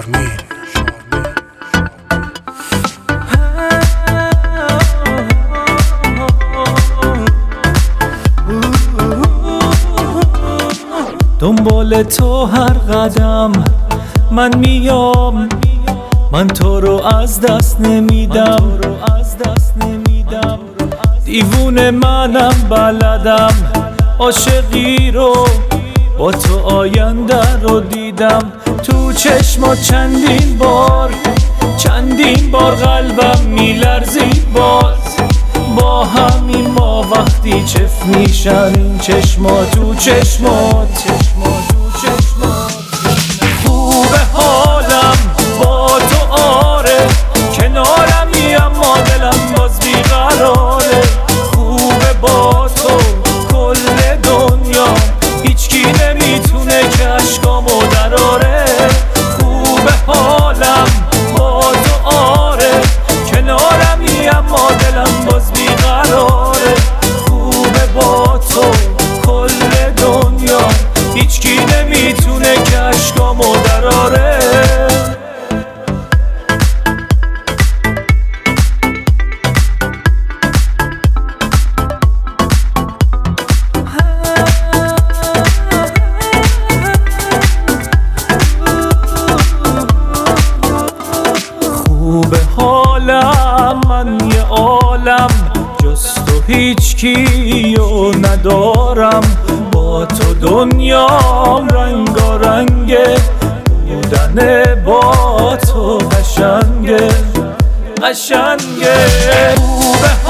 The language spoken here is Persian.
شارمین. دنبال تو هر قدم من میام، من تو رو از دست نمیدم. دیوونه منم بلدم عاشقی رو، با تو آینده رو دیدم. تو چشمات چندین بار قلبم میلرزید باز. با همین ما وقتی چف میشن این چشمات تو چشمات. خوبه حالم با تو آره، کنارمی اما دلم باز بیقراره. خوبه با تو کل دنیا، هیچکی نمیتونه که اشکامو دراره. خوبه حالم با تو آره، کنارمی اما دلم باز بیقراره. خوبه با تو کل دنیا، هیچکی نمیتونه که اشکامو دراره. خوبه حالم من یه عالم، جز تو هیچکیو ندارم. با تو دنیام رنگارنگه، بودن با تو قشنگه. خوبه